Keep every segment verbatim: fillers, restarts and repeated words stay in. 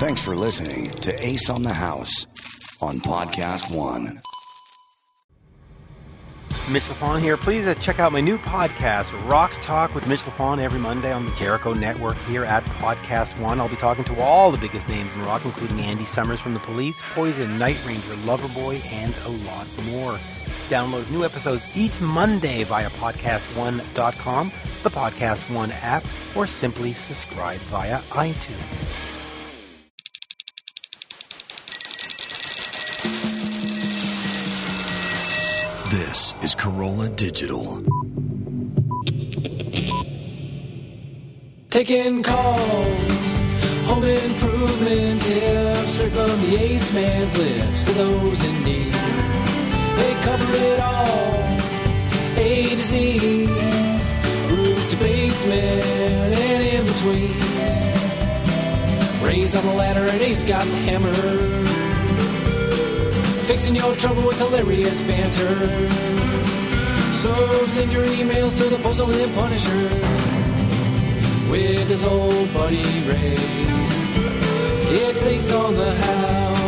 Thanks for listening to Ace on the House on Podcast One. Mitch LaFon here. Please uh, check out my new podcast, Rock Talk with Mitch LaFon, every Monday on the Jericho Network here at Podcast One. I'll be talking to all the biggest names in rock, including Andy Summers from The Police, Poison, Night Ranger, Loverboy, and a lot more. Download new episodes each Monday via podcast one dot com, the Podcast One app, or simply subscribe via iTunes. This is Corolla Digital. Taking calls, home improvement tips, straight from the Ace Man's lips to those in need. They cover it all, A to Z, roof to basement and in between. Ray's on the ladder and Ace got the hammer, fixing your trouble with hilarious banter. So send your emails to the Postal and Punisher with his old buddy Ray. It's Ace on the House.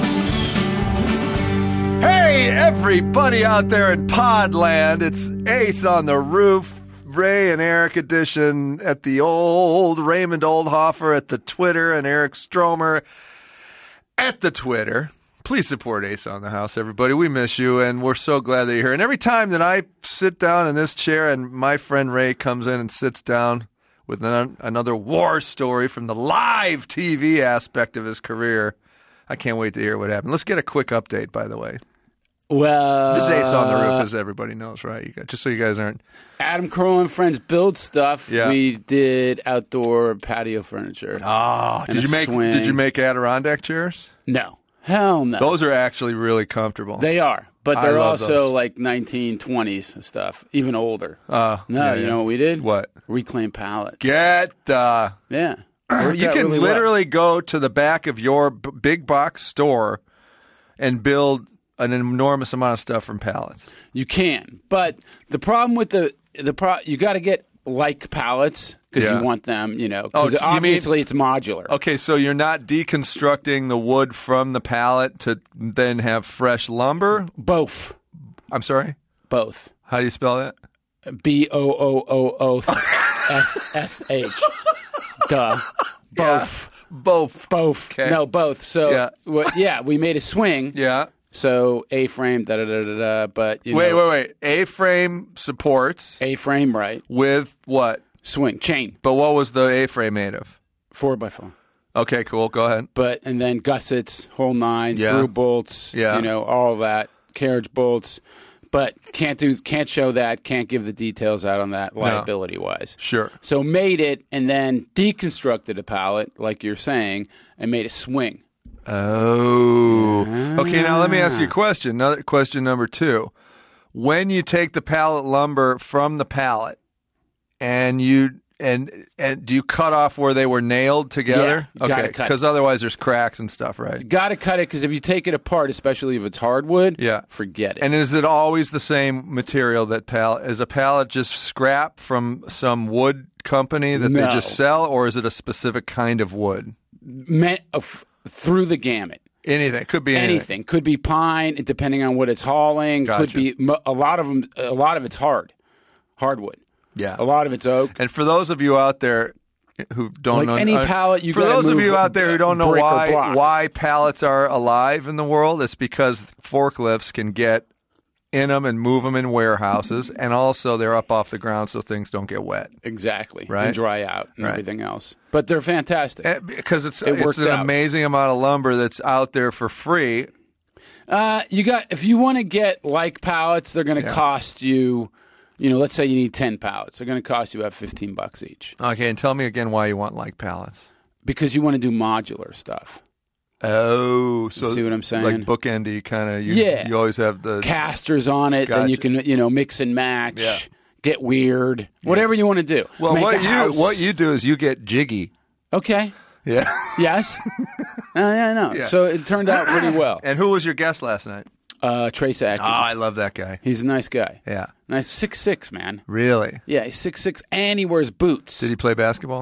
Hey, everybody out there in Podland, it's Ace on the Roof, Ray and Eric edition at the old Raymond Oldhofer at the Twitter and Eric Stromer at the Twitter. Please support Ace on the House, everybody. We miss you, and we're so glad that you're here. And every time that I sit down in this chair and my friend Ray comes in and sits down with an, another war story from the live T V aspect of his career, I can't wait to hear what happened. Let's get a quick update, by the way. Well, This is Ace on the Roof, as everybody knows, right? You got, just so you guys aren't... Adam Carolla and Friends build stuff. Yeah. We did outdoor patio furniture. Oh, and did a you make swing. Did you make Adirondack chairs? No. Hell no. Those are actually really comfortable. They are, but I they're love also those. like nineteen twenties stuff, even older. Uh, no, yeah, you yeah. know what we did? What? Reclaim pallets. Get the... Yeah. You Worked can out really well. literally go to the back of your b- big box store and build an enormous amount of stuff from pallets. You can, but the problem with the the pro you got to get like pallets because Yeah. you want them, you know. Oh, Because you mean- obviously it's modular. Okay, so you're not deconstructing the wood from the pallet to then have fresh lumber? Both, I'm sorry? both. How do you spell that? B O O O O S S H. Duh. Both. Both. Both. Okay. No, both. So, Yeah. yeah, yeah we made a swing. Yeah. So, A-frame, da-da-da-da-da, but, you Wait, know. wait, wait. A-frame supports A-frame, right. with what? Swing. Chain. But what was the A-frame made of? Four by four. Okay, cool. Go ahead. But, and then gussets, whole nine, Yeah. through bolts, Yeah. you know, all of that, carriage bolts. But can't do, can't show that, can't give the details out on that liability-wise. Sure. So made it and then deconstructed a pallet, like you're saying, and made a swing. Oh. Okay, now let me ask you a question. Another question number two. When you take the pallet lumber from the pallet and you and and do you cut off where they were nailed together? Yeah, you gotta okay, cut. because otherwise there's cracks and stuff, right? Got to cut it because if you take it apart, especially if it's hardwood, Yeah. forget it. And is it always the same material that pallet? Is a pallet just scrap from some wood company that No. they just sell, or is it a specific kind of wood? Meant uh, f- through the gamut. Anything. It could be anything. Anything could be pine, depending on what it's hauling. Gotcha. Could be mo- a lot of them. A lot of it's hard, hardwood. Yeah. A lot of it's oak. And for those of you out there who don't Like know, any uh, pallet, you for gotta those of move you out there who don't know brick or why block. why pallets are alive in the world, it's because forklifts can get in them and move them in warehouses, and also they're up off the ground so things don't get wet. Exactly. Right. And dry out and Right. everything else. But they're fantastic. Eh, Because it's It it's worked an out. amazing amount of lumber that's out there for free. Uh, you got if you want to get like pallets, they're going to Yeah. cost you. You know, let's say you need ten pallets. They're going to cost you about fifteen bucks each Okay, and tell me again why you want like pallets. because you want to do modular stuff. Oh, so see what I'm saying? like bookendy kind of. You, Yeah. you always have the Casters on it, then you Gotcha. can you know mix and match, Yeah. get weird, whatever you want to do. Well, Make what a you house. what you do is you get jiggy. Okay. Yeah. Yes. uh, yeah, no. Yeah. So it turned out pretty well. And who was your guest last night? Uh, Trace Atkins. Oh, I love that guy. He's a nice guy. Yeah. Nice six six man. Really? Yeah, he's six six and he wears boots. Did he play basketball?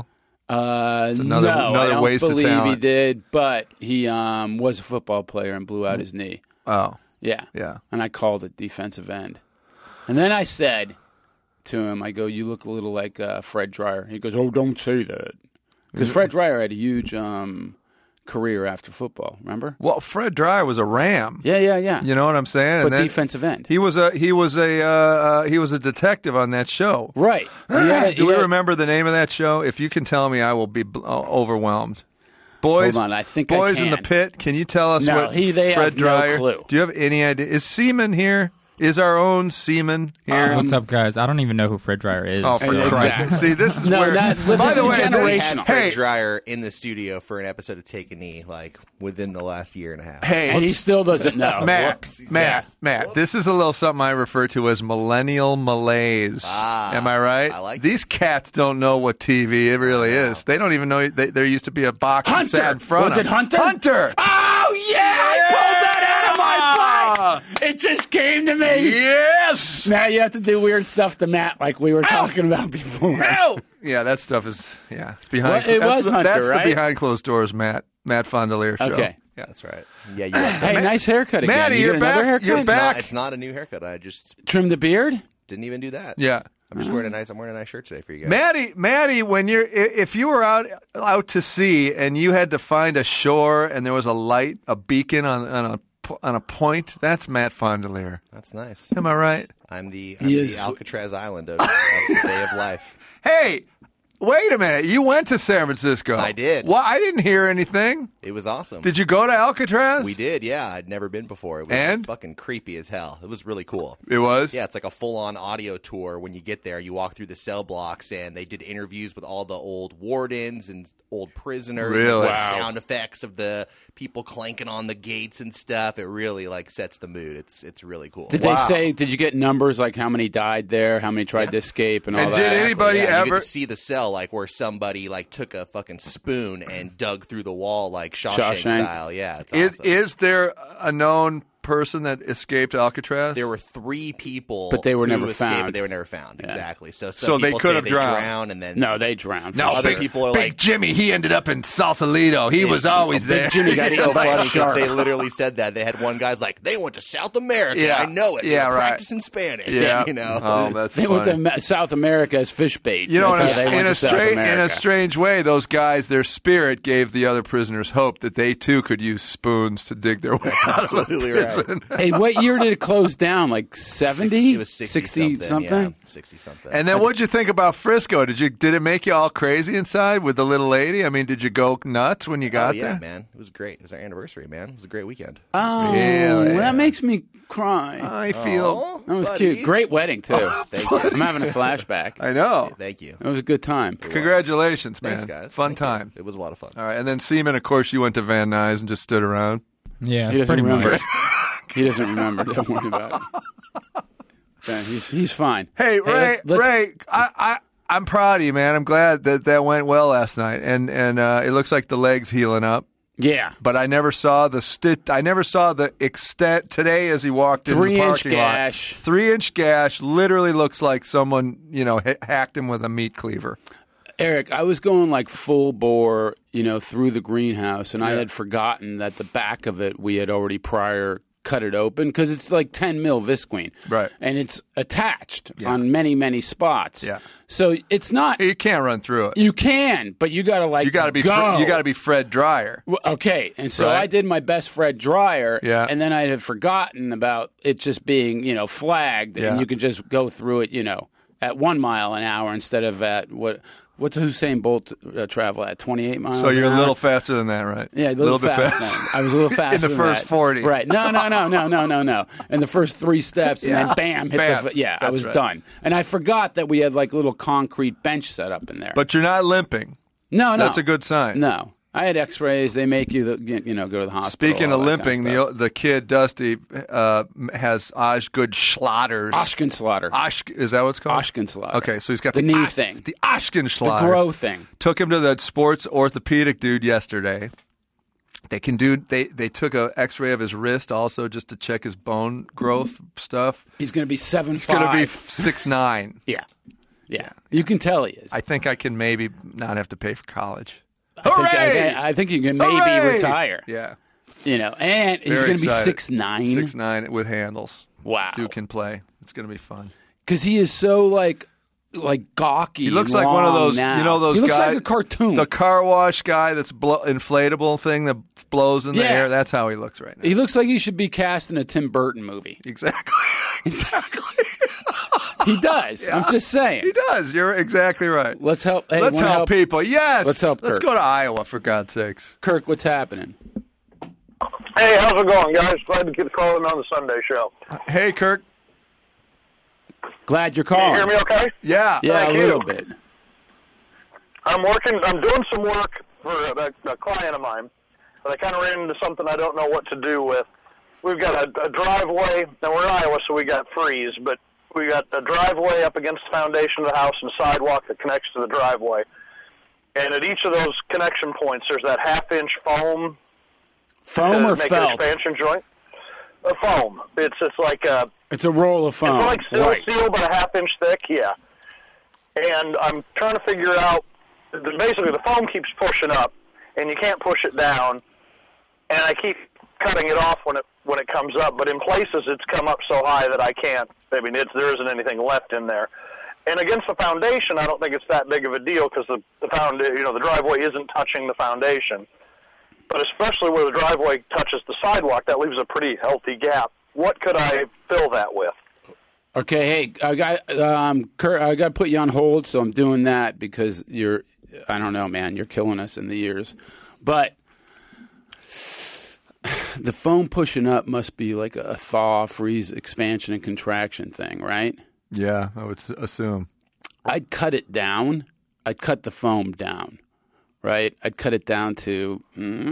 Uh, another- no, another I don't waste of believe he talent. did, but he um, was a football player and blew out his knee. Oh, Yeah. yeah. And I called it defensive end. And then I said to him, I go, you look a little like uh, Fred Dreyer. He goes, oh, don't say that. Because Fred Dreyer had a huge um, career after football, remember? Well, Fred Dreyer was a Ram. Yeah, yeah, yeah. You know what I'm saying? But And then defensive end. He was a he was a uh, uh, he was a detective on that show. Right. He had a- Do he we had- remember the name of that show? If you can tell me, I will be bl- uh, overwhelmed. Boys, Hold on, I think I Boys in the can. Pit. Can you tell us No, what he- they Fred have no Dreyer? clue. Do you have any idea? Is Seaman here? Is our own Seaman here? What's up, guys? I don't even know who Fred Dreyer is. Oh, for Exactly. Christ! See, this is No, where. that's- by this the is way, generational. We had Fred hey, Dreyer in the studio for an episode of Take a Knee, like within the last year and a half. hey, And he still doesn't know. Matt, Whoops. Matt, Yes. Matt, this is a little something I refer to as millennial malaise. Ah, Am I right? I like These cats don't know what T V it really is. They don't even know they, there used to be a box that sat in Hunter. front Was of it Hunter? Hunter. Oh, yeah! I pulled that out of my butt! It just came to me. Yes. Now you have to do weird stuff to Matt like we were talking about before. Yeah, that stuff is yeah. It's behind. Well, it that's was the, Hunter, that's right? the behind closed doors, Matt Matt Fondelier show. Okay. Yeah. That's right. Yeah, you are. Hey, nice haircut again. Matty, you you're get another back. haircut? You're it's back. Not, it's not a new haircut. I just Trim the beard? didn't even do that. Yeah. I'm just wearing a nice. I'm wearing a nice shirt today for you guys. Maddie, Maddie, when you're i- if you were out out to sea and you had to find a shore and there was a light, a beacon on on a po- on a point, that's Matt Fondelier. That's nice. Am I right? I'm the, I'm He the is- Alcatraz Island of, of the Day of Life. Hey, wait a minute. You went to San Francisco. I did. Well, I didn't hear anything. It was awesome. Did you go to Alcatraz? We did, yeah. I'd never been before. It was And? fucking creepy as hell. It was really cool. It was? Yeah, it's like a full-on audio tour. When you get there, you walk through the cell blocks, and they did interviews with all the old wardens and old prisoners. Really? And, like, Wow. sound effects of the people clanking on the gates and stuff. It really like sets the mood. It's it's really cool. Did Wow. they say, did you get numbers like how many died there, how many tried to escape, and all And that? did anybody yeah, you ever- get to see the cell like where somebody like took a fucking spoon and dug through the wall like Shawshank, Shawshank. style. Yeah, it's Is awesome. is there a known person that escaped Alcatraz? There were three people, But they were who never escaped, found. But they were never found. Exactly. So, some So they people could say have they drowned. drowned, and then No, they drowned. no, other big, people are big like- Jimmy. He ended up in Sausalito. He was It's- always Big there. Jimmy got It's eaten so by a funny because shark. they literally said that. They had one guy's like, they went to South America. Yeah. I know it. They Yeah, were right. practicing Spanish. Yeah. You know. Oh, that's They funny. went to Ma- South America as fish bait. You know, in That's a, how they went in, a to South stra- in a America. strange way, those guys, their spirit gave the other prisoners hope that they too could use spoons to dig their way out of the absolutely right. prison. Hey, what year did it close down? Like seventy? It was sixty, something. Yeah, sixty something. And then, what'd you think about Frisco? Did you did it make you all crazy inside with the little lady? I mean, did you go nuts when you oh, got yeah, there? man, it was great. It was our anniversary, man. It was a great weekend. Oh, Really? that makes me cry. I feel. that was buddy. cute. Great wedding, too. Thank you. I'm having a flashback. I know. Thank you. It was a good time. Congratulations, man! Thanks, guys. Fun Thank you. time. It was a lot of fun. All right, and then Seaman, of course, you went to Van Nuys and just stood around. Yeah, He doesn't pretty remember. much. He doesn't remember. Don't worry about it. Ben, he's he's fine. Hey, Ray, let's- let's- Ray, I, I, I'm proud of you, man. I'm glad that that went well last night, and and uh, it looks like the leg's healing up. Yeah. But I never saw the sti- I never saw the extent today as he walked in the Three-inch parking lot. gash. Three inch gash. Literally looks like someone you know ha- hacked him with a meat cleaver. Eric, I was going like full bore, you know, through the greenhouse, and I had forgotten that the back of it we had already prior cut it open because it's like ten mil visqueen, Right. And it's attached on many many spots. Yeah. So it's not. You can't run through it. You can, but you got to like You got to be go. Fre- you got to be Fred Dreyer. Well, okay, and so Right. I did my best Fred Dreyer, Yeah. and then I had forgotten about it just being, you know, flagged, Yeah. and you could just go through it, you know, at one mile an hour instead of at what what's Usain Bolt uh, travel at twenty-eight miles. So you're an a hour? little faster than that, right? Yeah, a little, bit fast. fast. then. I was a little faster In the than first that. forty. Right? No, no, no, no, no, no, no. In the first three steps, and Yeah. then bam, hit Bam. the. Yeah, I That's was right. done, and I forgot that we had like a little concrete bench set up in there. But you're not limping. no, no, That's a good sign. No, I had X-rays. They make you, the, you know, go to the hospital. Speaking all of that kind limping, stuff. the the kid Dusty uh, has Osgood Schlatters. Oshkin Slaughter. Osh, is that what it's called? Oshkin Slaughter. Okay, so he's got The the, knee Osh- thing. the Oshkin The Schlatter. grow thing. Took him to the sports orthopedic dude yesterday. They can do. They they took a X-ray of his wrist also just to check his bone growth stuff. He's going to be seven He's five. going to be six nine. Yeah. Yeah, you can tell he is. I think I can maybe not have to pay for college. I think, Hooray! I, I think you can maybe Hooray! retire. Yeah. You know, and he's Very going to be excited. six nine. six nine with handles. Wow. Dude can play. It's going to be fun. Because he is so, like, like gawky. He looks and like one of long those, now. you know, those He looks guys. like a cartoon. The car wash guy that's blow, inflatable thing that blows in the Yeah. air. That's how he looks right now. He looks like he should be cast in a Tim Burton movie. Exactly. exactly. He does. Yeah. I'm just saying. He does. You're exactly right. Let's help. Hey, Let's wanna help, people. Yes. Let's help Let's Kirk. go to Iowa, for God's sakes. Kirk, what's happening? Hey, how's it going, guys? Glad to get calling on the Sunday show. Hey, Kirk. Glad you're Can calling. you hear me okay? Yeah. Yeah, Thank a you. little bit. I'm working, I'm doing some work for a, a client of mine, but I kind of ran into something I don't know what to do with. We've got a, a driveway, and we're in Iowa, so we got freeze, but we got a driveway up against the foundation of the house and a sidewalk that connects to the driveway. And at each of those connection points, there's that half-inch foam Foam to or make felt? an expansion joint. A foam. It's it's like a It's a roll of foam. It's like steel Right. steel, but a half inch thick. Yeah. And I'm trying to figure out. Basically, the foam keeps pushing up, and you can't push it down. And I keep cutting it off when it when it comes up, but in places it's come up so high that I can't. I mean, it's, there isn't anything left in there. And against the foundation, I don't think it's that big of a deal because the the found you know the driveway isn't touching the foundation. But especially where the driveway touches the sidewalk, that leaves a pretty healthy gap. What could I fill that with? Okay, hey, I got um, Kurt, I got to put you on hold, so I'm doing that because you're, I don't know, man, you're killing us in the ears. But the foam pushing up must be like a thaw, freeze, expansion, and contraction thing, right? Yeah, I would s- assume. I'd cut it down. I'd cut the foam down, right? I'd cut it down to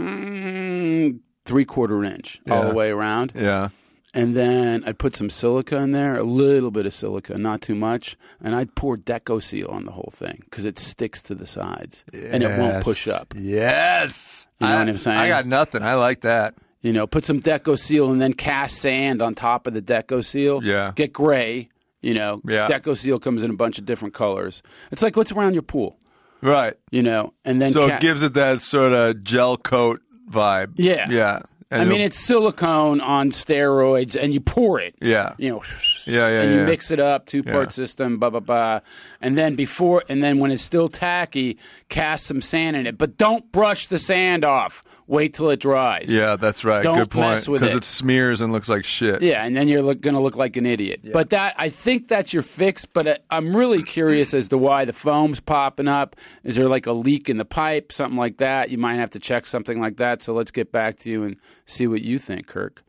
mm, three-quarter inch all Yeah. the way around. Yeah. And then I'd put some silica in there, a little bit of silica, not too much. And I'd pour Deco Seal on the whole thing because it sticks to the sides and it won't Yes. push up. Yes. You know I, what I'm saying? I got nothing. I like that. You know, put some Deco Seal and then cast sand on top of the Deco Seal. Yeah. Get gray. You know, Yeah. Deco Seal comes in a bunch of different colors. It's like what's around your pool, Right. you know, and then So ca- it gives it that sort of gel coat vibe. Yeah. Yeah. And I mean, it'll- it's silicone on steroids, and you pour it. Yeah. You know, Yeah, yeah, and you yeah. mix it up, two part Yeah. system, blah blah blah, and then before, and then when it's still tacky, cast some sand in it, but don't brush the sand off. Wait till it dries. Yeah, that's right. Don't Good point. mess with Because it. it smears and looks like shit. Yeah, and then you're look, going to look like an idiot. But that I think that's your fix. But I, I'm really curious as to why the foam's popping up. Is there like a leak in the pipe, something like that? You might have to check something like that. So let's get back to you and see what you think, Kirk.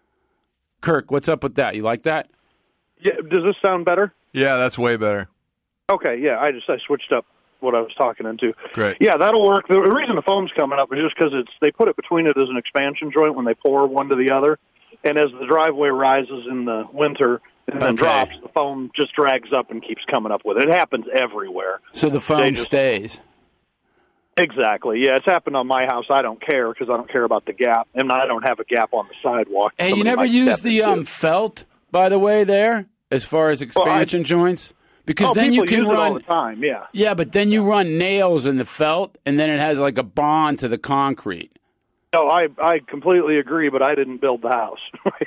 Kirk, what's up with that? You like that? Yeah, does this sound better? Yeah, that's way better. Okay, yeah, I just I switched up what I was talking into. Great. Yeah, that'll work. The reason the foam's coming up is just because it's they put it between it as an expansion joint when they pour one to the other, and as the driveway rises in the winter and then Okay. drops, the foam just drags up and keeps coming up with it. It happens everywhere. So the They foam just- stays. Exactly. Yeah, it's happened on my house. I don't care because I don't care about the gap, and I don't have a gap on the sidewalk. Hey, you Somebody never might use step the into. um, felt, by the way, there as far as expansion joints, because oh, then you people can use it all run. the time. Yeah. Yeah, but then you run nails in the felt, and then it has like a bond to the concrete. No, I I completely agree, but I didn't build the house.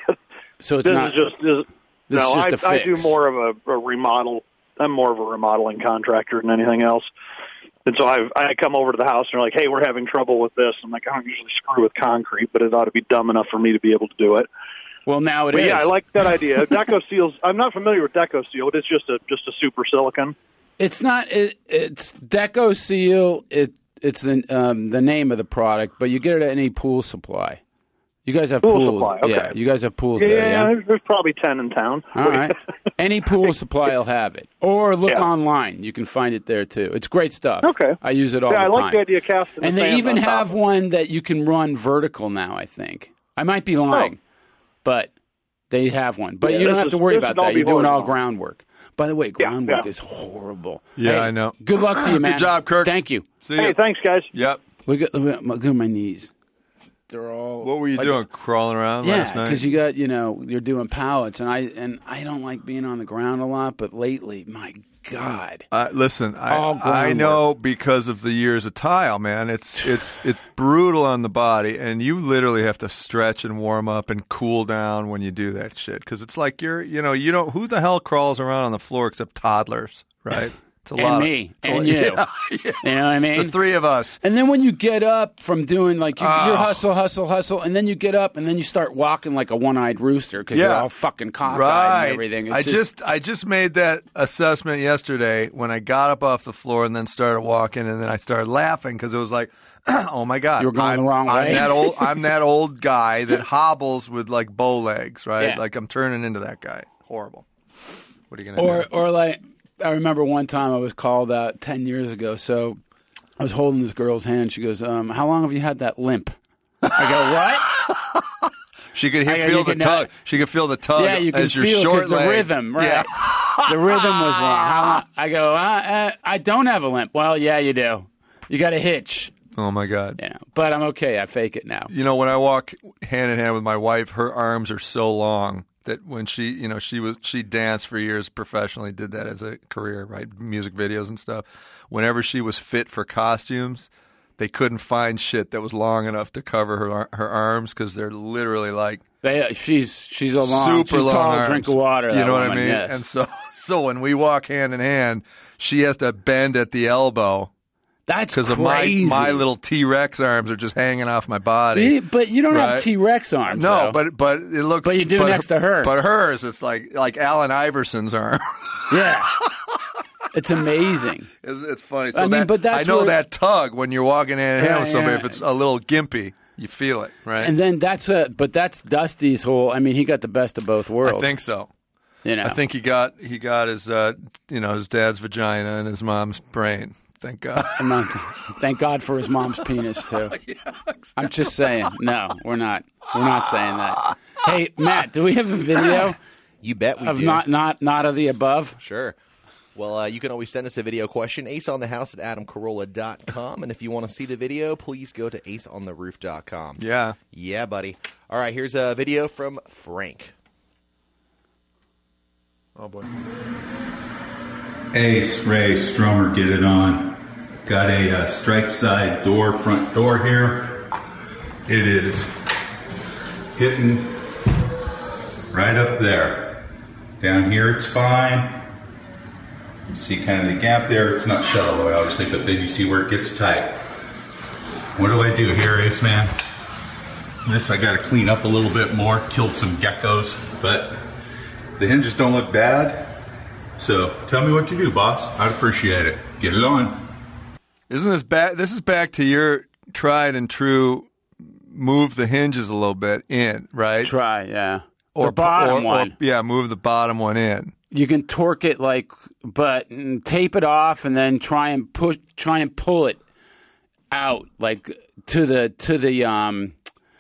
So it's this not. is just this, this no. is just I, a I do fix. more of a, a remodel. I'm more of a remodeling contractor than anything else. And so I I come over to the house and they're like, hey, we're having trouble with this. I'm like, I don't usually screw with concrete, but it ought to be dumb enough for me to be able to do it. Well, now it But is. yeah, I like that idea. Deco Seal's. I'm not familiar with Deco Seal. It's just a just a super silicon. It's not. It, it's Deco Seal. It it's the um, the name of the product, but you get it at any pool supply. You guys have Pool pools. supply, okay. Yeah, you guys have pools Yeah, there. Yeah. there's, there's probably ten in town. All right. Any pool supply will have it, or look Yeah. online. You can find it there too. It's great stuff. Okay. I use it all Yeah, the I time. like the idea of casting the And they fans even on top have of it. one that you can run vertical now. I think I might be lying, but they have one. But Yeah, you don't this have is- to worry this about would all that. be You're doing all horizontal. groundwork. By the way, Yeah, groundwork yeah. is horrible. Yeah, Hey, I know. Good luck to you, man. Good job, Kirk. Thank you. See Hey, ya. thanks, guys. Yep. Look at, look at, my, look at my knees. They're all. What were you like- doing? Crawling around Yeah, last night? because you got you know you're doing pallets, and I and I don't like being on the ground a lot. But lately, my God. Uh, listen, All I, I groundwork. know because of the years of tile, man. It's it's it's brutal on the body, and you literally have to stretch and warm up and cool down when you do that shit. Because it's like you're, you know, you don't. Who the hell crawls around on the floor except toddlers, right? It's a And lot. me. Of, And it's a- you. Yeah, yeah. You know what I mean? The three of us. And then when you get up from doing like you, Oh. you hustle, hustle, hustle, and then you get up and then you start walking like a one-eyed rooster because you're Yeah. all fucking cockeyed Right. and everything. It's I just I just made that assessment yesterday when I got up off the floor and then started walking, and then I started laughing because it was like, oh my God, You were going I'm, the wrong I'm way. that old. I'm that old guy that hobbles with like bow legs, right? Yeah. Like I'm turning into that guy. Horrible. What are you gonna or do? or like I remember one time I was called out ten years ago. So I was holding this girl's hand. She goes, um, "How long have you had that limp?" I go, "What?" She could hear, I- feel you the could tug. not- She could feel the tug. Yeah, you can as your feel short because the leg. rhythm, right? Yeah. The rhythm was wrong. How long? I go, uh, uh, I don't have a limp. Well, yeah, you do. You got a hitch. Oh my God. You know, but I'm okay. I fake it now. You know, when I walk hand in hand with my wife, her arms are so long that when she, you know, she was she danced for years professionally, did that as a career, right? Music videos and stuff. Whenever she was fit for costumes, they couldn't find shit that was long enough to cover her ar- her arms because they're literally like They, she's she's a long, super she's long tall, arms. drink of water. You that know what I woman, mean? Yes. And so, so when we walk hand in hand, she has to bend at the elbow. That's Because of crazy. my my little T Rex arms are just hanging off my body. But you don't Right. have T Rex arms. No, though. but but it looks. But you do but next to her. But hers, it's like like Allen Iverson's arms. yeah, it's amazing. it's, it's funny. So I mean, that, but that's I know where- that tug when you're walking hand in hand Yeah, with somebody. yeah. If it's a little gimpy, you feel it, right? And then that's a, but that's Dusty's whole. I mean, he got the best of both worlds. I think so. you know. I think he got he got his uh, you know his dad's vagina and his mom's brain. Thank God. I'm not- thank God for his mom's penis too. I'm just saying. No, we're not. We're not saying that. Hey, Matt, do we have a video You bet we of do. not not not of the above? Sure. Well, uh, you can always send us a video question, aceonthehouse at adam carolla dot com. And if you want to see the video, please go to ace on the roof dot com. Yeah. Yeah, buddy. All right, here's a video from Frank. Oh boy. Ace, Ray, Stromer, get it on. Got a uh, strike side door, front door here. It is hitting right up there. Down here it's fine. You see kind of the gap there. It's not shut all the way, obviously, but then you see where it gets tight. What do I do here, Ace Man? This I got to clean up a little bit more. Killed some geckos, but the hinges don't look bad. So tell me what you do, boss. I'd appreciate it. Get it on. Isn't this back? This is back to your tried and true. Move the hinges a little bit in, right? Try, yeah. Or the bottom or, or- one. yeah, move the bottom one in. You can torque it like, but mm, tape it off and then try and push, try and pull it out like to the to the um,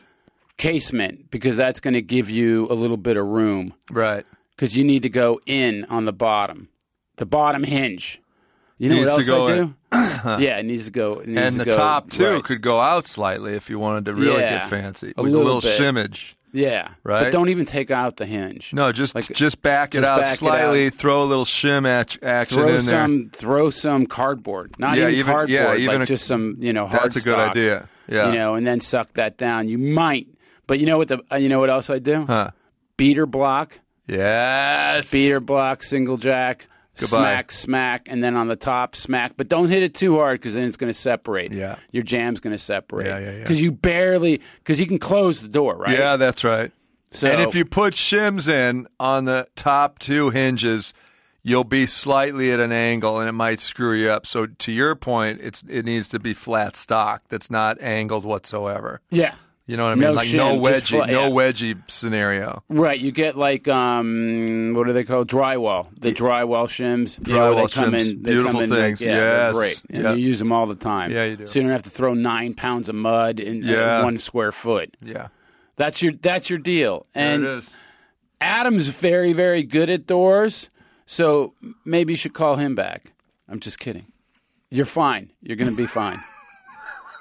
casement because that's going to give you a little bit of room. Right. Because you need to go in on the bottom, the bottom hinge. You know Needs what to else go I do? in. Yeah, it needs to go. It needs And to the go, top too right. could go out slightly if you wanted to really Yeah, get fancy a with little a little bit. shimmage. Yeah, Right? But don't even take out the hinge. No, just Like, just back it just out back it slightly. out. Throw a little shim act- action Throw in there. some, throw some cardboard. Not Yeah, even, even- cardboard, yeah, even like a- just some, you know, hard That's a good stock, idea. Yeah. you know, and then suck that down. You might, but you know what the, uh, you know what else I do? Huh. Beater block, Yes. beater block, single jack, Goodbye. smack, smack, and then on the top, smack. But don't hit it too hard because then it's going to separate. Yeah. Your jam's going to separate. Yeah, yeah, yeah. Because you barely, because you can close the door, right? Yeah, that's right. So, And if you put shims in on the top two hinges, you'll be slightly at an angle, and it might screw you up. So to your point, it's it needs to be flat stock that's not angled whatsoever. yeah. You know what I mean? No like shim, no just wedgie, flat- no yeah. wedgie scenario. Right, you get like um, what do they call drywall? The drywall shims. You know, where Drywall they come shims. in, they Beautiful come in things. Like, yeah, they're Yes. great, and Yeah. you use them all the time. Yeah, you do. So you don't have to throw nine pounds of mud in uh, Yeah. one square foot. Yeah, That's your that's your deal. And there it is. Adam's very very good at doors, so maybe you should call him back. I'm just kidding. You're fine. You're going to be fine.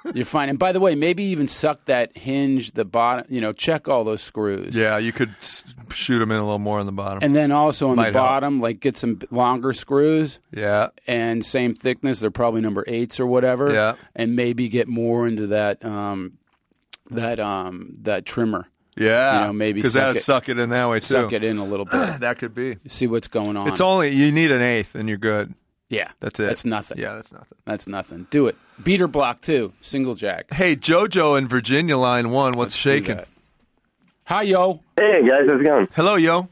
You're fine. And by the way, maybe even suck that hinge, the bottom, you know, check all those screws. Yeah, you could s- shoot them in a little more on the bottom. And then also on Might the help. bottom, like get some longer screws. Yeah. And same thickness. They're probably number eights or whatever. Yeah. And maybe get more into that um, that um, that trimmer. Yeah. You know, maybe because suck that'd it- suck it in that way too. Suck it in a little bit. That could be. See what's going on. It's only you need an eighth and you're good. yeah. That's it. That's nothing. Yeah, that's nothing. That's nothing. Do it. Beater block too. Single jack. Hey, JoJo in Virginia, line one. What's Let's do shaking? that. Hi, yo. Hey guys, how's it going? Hello, yo.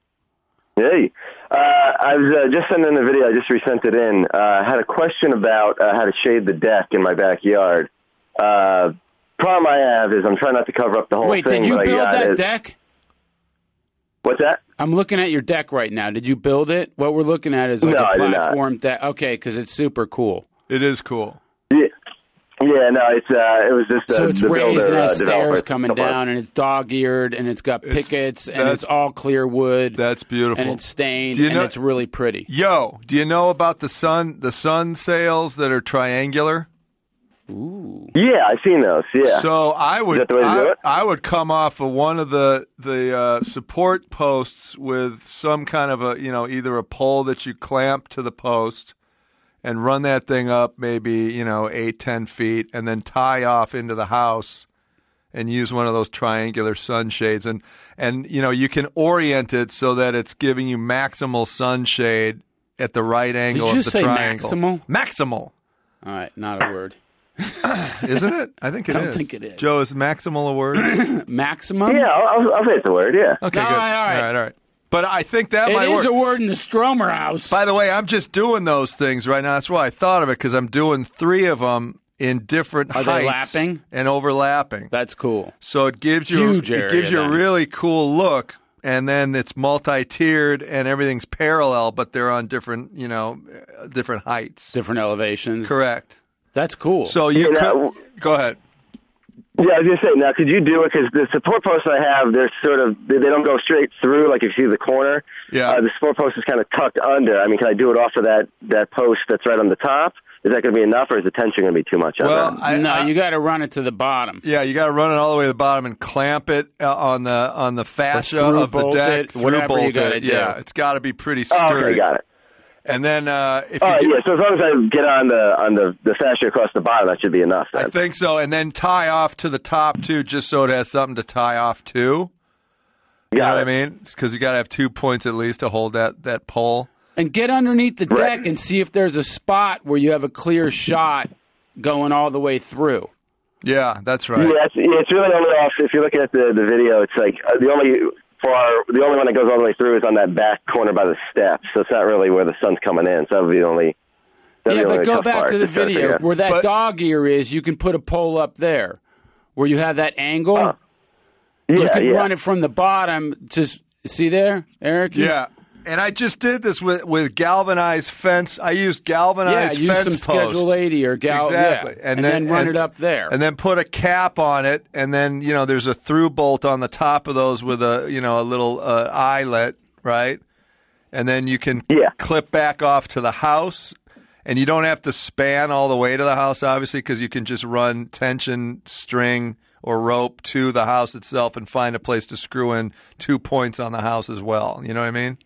Hey, uh, I was uh, just sending a video. I just resent it in. Uh, I had a question about uh, how to shade the deck in my backyard. Uh, problem I have is I'm trying not to cover up the whole Wait, thing. did you but I build got that is- deck? What's that? I'm looking at your deck right now. Did you build it? What we're looking at is like No, I a did not. platform deck. Okay, because it's super cool. It is cool. Yeah, yeah no, it's uh, it was just uh, So it's the raised builder, and has uh, stairs developer. coming down, and it's dog-eared, and it's got It's- pickets, and that's- it's all clear wood, That's beautiful. and it's stained, Do you and know- it's really pretty. Yo, do you know about the sun the sun sails that are triangular? Ooh. Yeah, I've seen those. Yeah. So I would that the way to I, do it? I would come off of one of the the uh, support posts with some kind of a you know either a pole that you clamp to the post and run that thing up maybe you know eight ten feet and then tie off into the house and use one of those triangular sunshades and and you know you can orient it so that it's giving you maximal sunshade at the right angle you of the say triangle. maximal? Maximal. All right, not a word. Isn't it? I think it is. I don't think it is. Joe, is maximal a word? Maximum? yeah, I'll, I'll, I'll say it's a word. Yeah. Okay, All good. right, all right. all right, all right. But I think that It might is work. a word in the Stromer house. By the way, I'm just doing those things right now. That's why I thought of it because I'm doing three of them in different Are they heights lapping? and overlapping. That's cool. So it gives you Huge it area gives you then. a really cool look, and then it's multi-tiered and everything's parallel, but they're on different you know uh, different heights. Different elevations. Correct. That's cool. So you Yeah, could, now- go ahead. Yeah, I was gonna say now. Could you do it? Because the support posts I have, they're sort of they they don't go straight through. Like if you see the corner, Yeah. uh, the support post is kind of tucked under. I mean, can I do it off of that that post that's right on the top? Is that going to be enough, or is the tension going to be too much on Well, that? I, no, I- you got to run it to the bottom. Yeah, you got to run it all the way to the bottom and clamp it uh, on the on the fascia through of the bolt deck. it, through whatever you bolt gotta it. do. Yeah, it's got to be pretty Oh, sturdy. okay, got it. And then uh, if All you right, get- yeah. So as long as I get on the on the the fascia across the bottom, that should be enough. Then. I think so, and then tie off to the top too, just so it has something to tie off to. You know Got what I it. mean? Because you got to have two points at least to hold that that pole. And get underneath the Right. deck and see if there's a spot where you have a clear shot going all the way through. Yeah, that's right. Yeah, it's, yeah, it's really only off. If you're looking at the, the video, it's like uh, the only far the only one that goes all the way through is on that back corner by the steps. So it's not really where the sun's coming in. So that would be the only. that'd Yeah, be the but only go tough back part to the try to video figure out. where that But- dog ear is. You can put a pole up there where you have that angle. Uh, Yeah, you can yeah. run it from the bottom. Just see there, Eric. You- Yeah. And I just did this with, with galvanized fence. I used yeah. galvanized Use fence some posts. Schedule eighty or gal. Exactly. Yeah. And, then, run and- it up there. And then put a cap on it, and then, you know, there's a through bolt on the top of those with a, you know, a little uh, eyelet, right? And then you can Yeah. clip back off to the house, and you don't have to span all the way to the house, obviously, because you can just run tension string or rope to the house itself and find a place to screw in two points on the house as well. You know what I mean?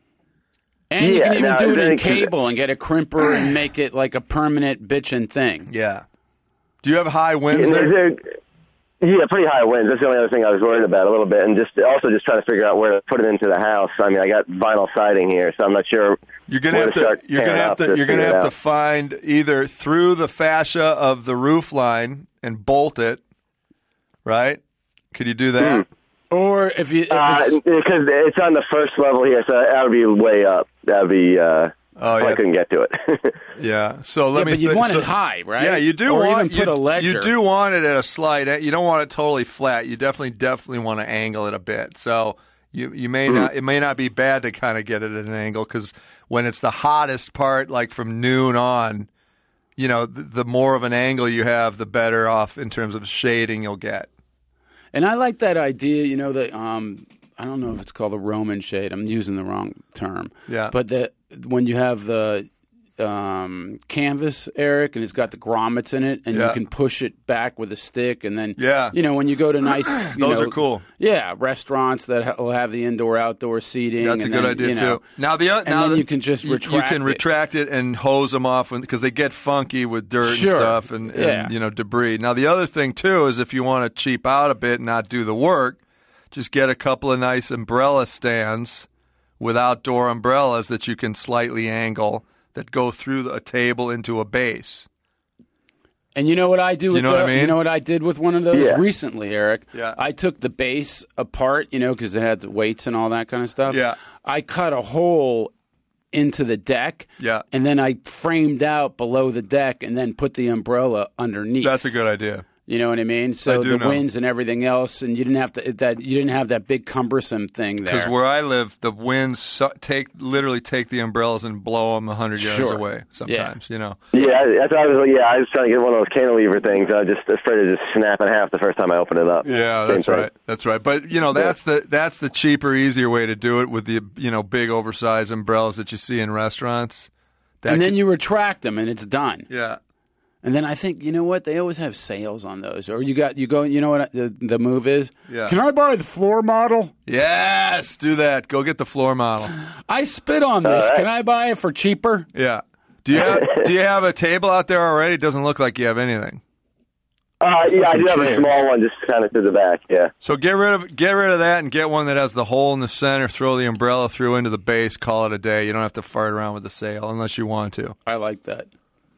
And you Yeah, can even no, do it in then- 'cause- cable and get a crimper and make it like a permanent bitchin' thing. Yeah. Do you have high winds And there? is there- yeah, pretty high winds. That's the only other thing I was worried about a little bit, and just also just trying to figure out where to put it into the house. I mean, I got vinyl siding here, so I'm not sure. You're gonna where have to. start You're gonna tearing have up to. You're gonna figure it have to out. find either through the fascia of the roof line and bolt it, right? Could you do that? Or if you if Uh, it's, because it's on the first level here, so that would be way up. That would be. Uh, Oh, I yeah. couldn't get to it. Yeah. So let yeah, me. but you think- want so- it high, right? Yeah, you do or want even put you, a ledger. You do want it at a slight. You don't want it totally flat. You definitely, definitely want to angle it a bit. So you you may not. It may not be bad to kind of get it at an angle because when it's the hottest part, like from noon on, you know, the, the more of an angle you have, the better off in terms of shading you'll get. And I like that idea, you know, that um, I don't know if it's called a Roman shade. I'm using the wrong term. Yeah. But that when you have the um, canvas, Eric, and it's got the grommets in it, and Yeah. you can push it back with a stick, and then Yeah. you know when you go to nice, you Those know, are cool. Yeah, restaurants that ha- will have the indoor-outdoor seating. That's a and good then, idea you know, too. Now the o- and now then the- you can just you- retract. You can it. retract it and hose them off because they get funky with dirt Sure. and stuff and, and Yeah. you know debris. Now the other thing too is if you want to cheap out a bit and not do the work, just get a couple of nice umbrella stands with outdoor umbrellas that you can slightly angle that go through the, a table into a base. And you know what I do? You With know the, what I mean? You know what I did with one of those Yeah. recently, Eric? Yeah. I took the base apart, you know, because it had the weights and all that kind of stuff. Yeah. I cut a hole into the deck. Yeah. And then I framed out below the deck and then put the umbrella underneath. That's a good idea. You know what I mean? So I do the know. winds and everything else, and you didn't have to that you didn't have that big cumbersome thing there. Because where I live, the winds su- take literally take the umbrellas and blow them a hundred yards Sure. away. Sometimes, you know. Yeah, that's what I was. Yeah, I was trying to get one of those cantilever things. I was just afraid of just snap in half the first time I opened it up. Yeah, Same that's thing. right. That's right. But you know, that's the that's the cheaper, easier way to do it with the you know big oversized umbrellas that you see in restaurants. That and then could- you retract them, and it's done. yeah. And then I think, you know what? They always have sales on those. Or you got you go. You know what the, the move is? Yeah. Can I buy the floor model? Yes, do that. Go get the floor model. I spit on this. All right. Can I buy it for cheaper? Yeah. Do you have, do you have a table out there already? It doesn't look like you have anything. Uh, So yeah, I some do have chairs. a small one just kind of to the back. Yeah. So get rid of get rid of that and get one that has the hole in the center. Throw the umbrella through into the base. Call it a day. You don't have to fart around with the sail unless you want to. I like that.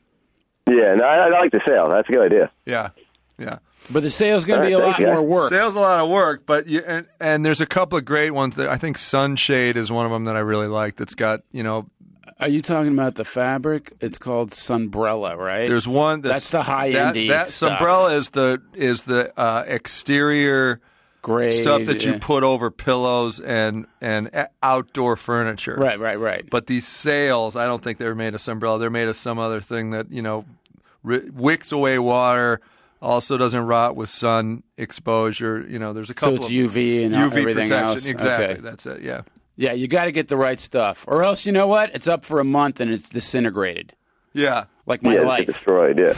Yeah, no, I, I like the sail. That's a good idea. Yeah. Yeah. But the sale's going to All be a right, lot thanks, guys. more work. Sales a lot of work, but you, and, and there's a couple of great ones. That I think Sunshade is one of them that I really like. That's got you know. Are you talking about the fabric? It's called Sunbrella, right? There's one that's, That's the high that, endy That stuff. Sunbrella is the is the uh, exterior Grade, stuff that you yeah. put over pillows and and a- outdoor furniture. Right, right, right. But these sails, I don't think they're made of Sunbrella. They're made of some other thing that you know ri- wicks away water. Also doesn't rot with sun exposure. You know, there's a So couple it's of U V and U V everything protection. else. Exactly. Okay. That's it. Yeah. Yeah, you got to get the right stuff, or else you know what? It's up for a month and it's disintegrated, Yeah. like my yeah, life. it's destroyed. Yeah.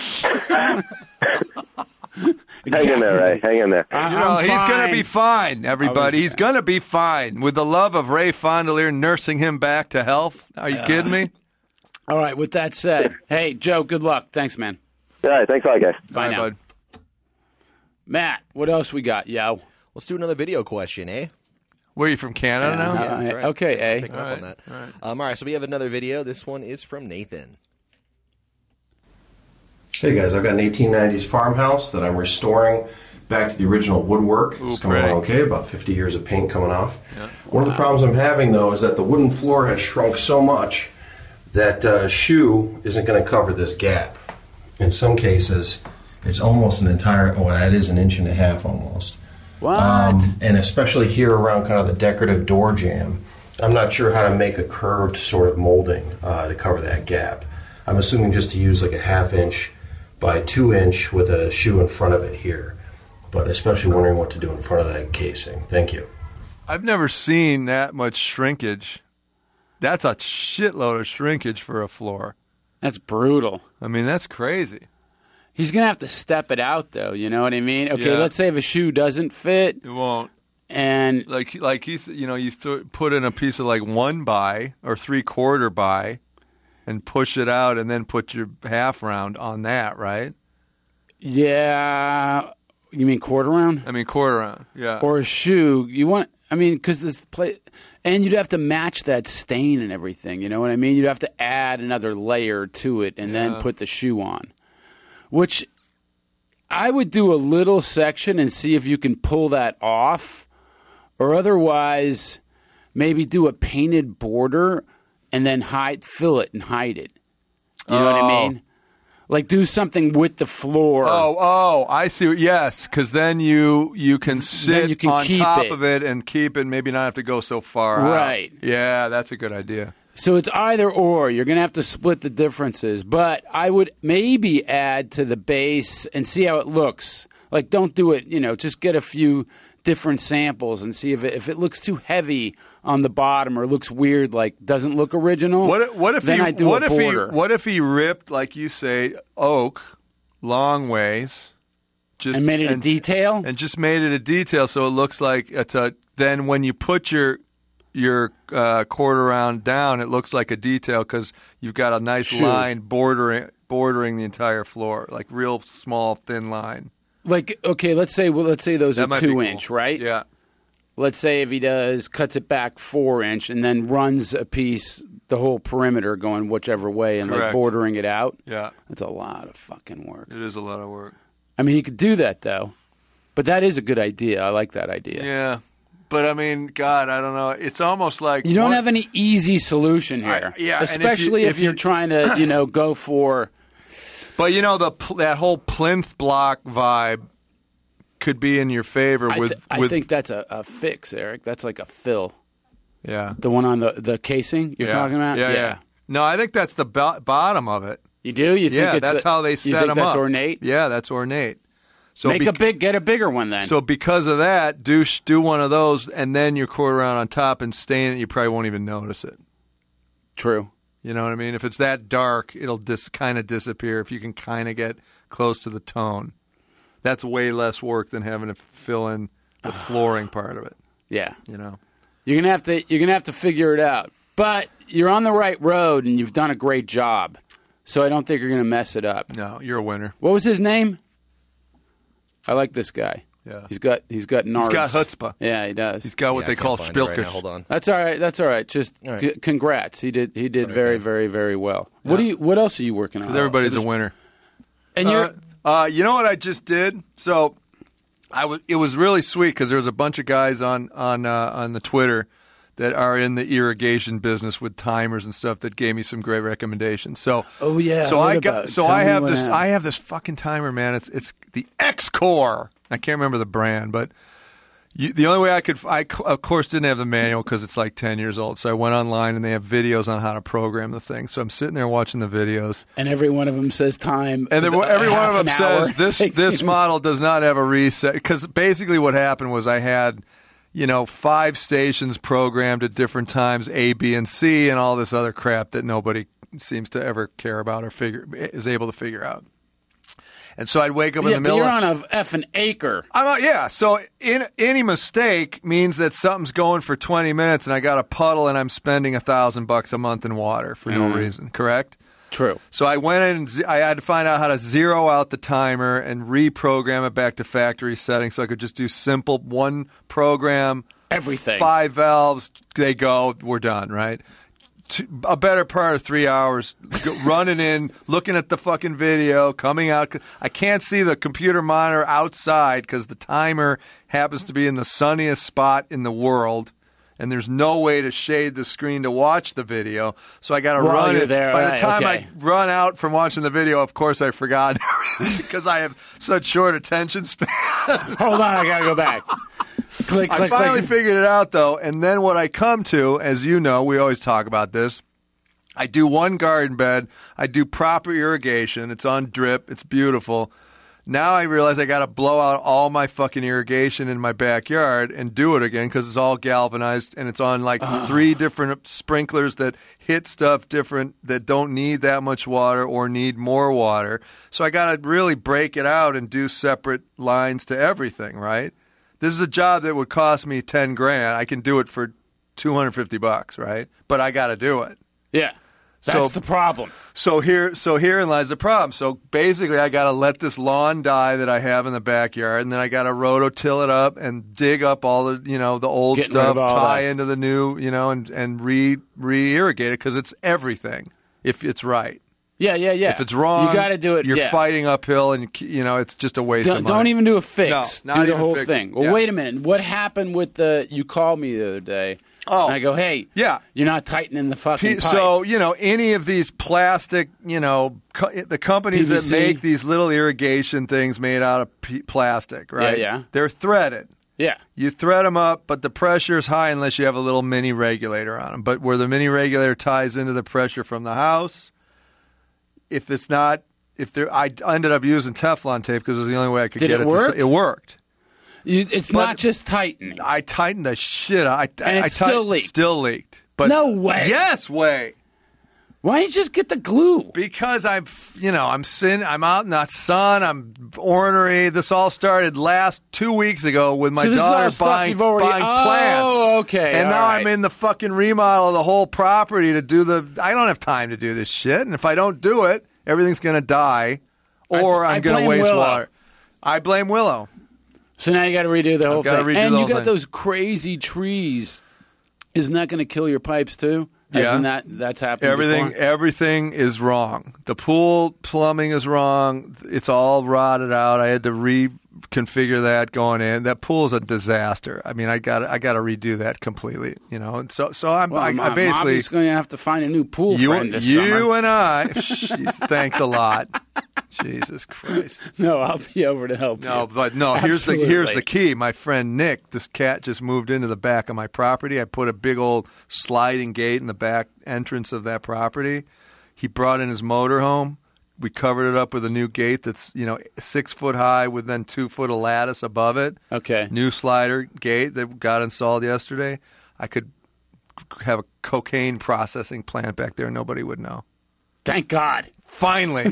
Hang in there, Ray. Hang in there. I- You know, I'm he's going to fine. be fine, everybody. I was- He's going to be fine. With the love of Ray Fondelier nursing him back to health. Are you kidding me? All right. With that said, hey Joe, good luck. Thanks, man. All right, thanks a lot, guys. Bye All right, now, bud. Matt. What else we got, yo? Let's do another video question, eh? Where are you from, Canada now? Yeah, that's Uh, right. Okay, eh? Picking up All on right, that. all right. Um, all right, so we have another video. This one is from Nathan. Hey guys, I've got an eighteen nineties farmhouse that I'm restoring back to the original woodwork. Ooh, It's coming pretty. along okay, about fifty years of paint coming off. One of the problems I'm having though is that the wooden floor has shrunk so much that uh, shoe isn't going to cover this gap. In some cases, it's almost an entire, oh, that is an inch and a half almost. What? Um, and especially here around kind of the decorative door jamb, I'm not sure how to make a curved sort of molding uh, to cover that gap. I'm assuming just to use like a half inch by two inch with a shoe in front of it here, but especially wondering what to do in front of that casing. Thank you. I've never seen that much shrinkage. That's a shitload of shrinkage for a floor. That's brutal. I mean, that's crazy. He's gonna have to step it out, though. You know what I mean? Okay, Yeah. let's say if a shoe doesn't fit, It won't. and Like, like you, th- you know, you th- put in a piece of like one by or three quarter by, and push it out, and then put your half round on that, right? yeah, you mean quarter round I mean, quarter round. Yeah. or a shoe? You want? I mean, because this play, and you'd have to match that stain and everything. You know what I mean? You'd have to add another layer to it, and then Yeah. put the shoe on. Which I would do a little section and see if you can pull that off, or otherwise maybe do a painted border and then hide, fill it and hide it. You know what I Oh. mean? Like do something with the floor. Oh, oh, I see. what- Yes, because then you you can sit you can on keep top it. of it and keep it. Maybe not have to go so far out. Right. Yeah, that's a good idea. So it's either or. You're going to have to split the differences. But I would maybe add to the base and see how it looks. Like, don't do it, you know, just get a few different samples and see if it, if it looks too heavy on the bottom or looks weird, like doesn't look original. What, what if then he? I do what a if border. he? What if he ripped, like you say, oak long ways, just and made it and, a detail, and just made it a detail, so it looks like it's a. Then when you put your your uh, quarter round down, it looks like a detail because you've got a nice Shoot. line bordering bordering the entire floor, like real small thin line. Like okay, let's say well, let's say those That are might be two cool. inch, right? Yeah. Let's say if he does cuts it back four inch and then runs a piece the whole perimeter going whichever way and like Correct. bordering it out. Yeah. That's a lot of fucking work. It is a lot of work. I mean, he could do that though, but that is a good idea. I like that idea. Yeah. But I mean, God, I don't know. It's almost like You don't one- have any easy solution here. I- yeah, and if you- especially if, if you're you- trying to, you know, go for. But you know the pl- that whole plinth block vibe could be in your favor I, with. th- I with think that's a, a fix, Eric. That's like a fill. yeah, The one on the, the casing you're yeah. talking about. Yeah, yeah, No, I think that's the bo- bottom of it. You do? You think yeah, it's that's a- how they you set think them that's up. ornate? Yeah, that's ornate. So Make bec- a big, get a bigger one then. So because of that, do sh- do one of those, and then your quarter round on top and stain it. You probably won't even notice it. True. You know what I mean? If it's that dark, it'll dis- kind of disappear. If you can kind of get close to the tone, that's way less work than having to fill in the flooring part of it. Yeah. You know. You're gonna have to you're gonna have to figure it out. But you're on the right road and you've done a great job. So I don't think you're gonna mess it up. No, you're a winner. What was his name? I like this guy. Yeah. He's got he's got nards. He's got chutzpah. Yeah, he does. He's got what Yeah, I they can't call find it right now. spilkers. Hold on. That's all right. That's all right. Just All right. c- congrats. He did he did Sorry, very man. very very well. What do you what else are you working on? Because everybody's a winner. And you're Uh, uh, you know what I just did? So I was. It was really sweet because there was a bunch of guys on on uh, on the Twitter that are in the irrigation business with timers and stuff that gave me some great recommendations. So Oh, yeah, So I I heard got. about it. So Tell I me have what this. happened. I have this fucking timer, man. It's it's the X-Core. I can't remember the brand, but. You, the only way I could, I of course didn't have the manual because it's like ten years old. So I went online and they have videos on how to program the thing. So I'm sitting there watching the videos, and every one of them says time. and then uh, every one half of them an says hour. this this model does not have a reset. Because basically what happened was I had, you know, five stations programmed at different times, A, B, and C, and all this other crap that nobody seems to ever care about or figure is able to figure out. And so I'd wake up Yeah, in the but middle. you're of, on a effing acre. I'm not, yeah. So in, any mistake means that something's going for twenty minutes, and I got a puddle, and I'm spending a thousand bucks a month in water for no Mhm. reason. Correct? True. So I went in and z- I had to find out how to zero out the timer and reprogram it back to factory settings, so I could just do simple one program, Everything. five valves. They go. We're done. Right. Two, a better part of three hours go, running in, looking at the fucking video, coming out. I can't see the computer monitor outside because the timer happens to be in the sunniest spot in the world, and there's no way to shade the screen to watch the video. So I got to While run you're it. there, By the right, time okay. I run out from watching the video, of course I forgot because I have such short attention span. Hold on, I gotta go back. Click, I click, finally click. figured it out, though, and then what I come to, as you know, we always talk about this. I do one garden bed. I do proper irrigation. It's on drip. It's beautiful. Now I realize I got to blow out all my fucking irrigation in my backyard and do it again because it's all galvanized and it's on like three different sprinklers that hit stuff different that don't need that much water or need more water. So I got to really break it out and do separate lines to everything, right? This is a job that would cost me ten grand. I can do it for two hundred fifty bucks, right? But I got to do it. Yeah. That's So- the problem. So here, so herein lies the problem. So basically, I got to let this lawn die that I have in the backyard, and then I got to rototill it up and dig up all the, you know, the old Getting rid stuff, of all tie that. into the new, you know, and and re re irrigate it because it's everything if it's right. Yeah, yeah, yeah. If it's wrong, you got to do it. You're yeah. fighting uphill, and you know it's just a waste Don't, of money. don't even do a fix. No, not do the even whole fix it. thing. Well, Yeah. wait a minute. What happened with the? You called me the other day. Oh, and I go, hey, yeah. you're not tightening the fucking P- pipe. So, you know, any of these plastic, you know, co- the companies P V that C? make these little irrigation things made out of p- plastic, right? Yeah, yeah. They're threaded. yeah, You thread them up, but the pressure is high unless you have a little mini regulator on them. But where the mini regulator ties into the pressure from the house, if it's not, if there, I ended up using Teflon tape because it was the only way I could Did get it it. work? To st- it worked. You, it's But not just tightening. I tightened the shit. I, And I it still tightened- leaked. Still leaked. But No way. Yes, way. Why don't you just get the glue? Because I'm, you know, I'm sin. I'm out in the sun. I'm ornery. This all started last two weeks ago with my So this is daughter all stuff buying, you've already- buying Oh, plants. okay, And all now right. I'm in the fucking remodel of the whole property to do the. I don't have time to do this shit. And if I don't do it, everything's going to die, or I- I I'm going to blame waste Willow. water. I blame Willow. So now you got to redo the whole gotta thing. redo And the you whole got thing. those crazy trees. Isn't that going to kill your pipes too? Yeah. Isn't that that's happened Everything, before? everything is wrong. The pool plumbing is wrong. It's all rotted out. I had to reconfigure that going in. That pool is a disaster. I mean, I got, I got to redo that completely. You know, and so, so I'm, Well, I, I'm, I basically, I'm going to have to find a new pool you, friend this you summer. and I. Jeez, thanks a lot. Jesus Christ. No, I'll be over to help you. No, but no. Here's the Absolutely. here's the key. My friend Nick, this cat just moved into the back of my property. I put a big old sliding gate in the back entrance of that property. He brought in his motorhome. We covered it up with a new gate that's you know six foot high with then two foot of lattice above it. Okay. New slider gate that got installed yesterday. I could have a cocaine processing plant back there. Nobody would know. Thank God. Finally.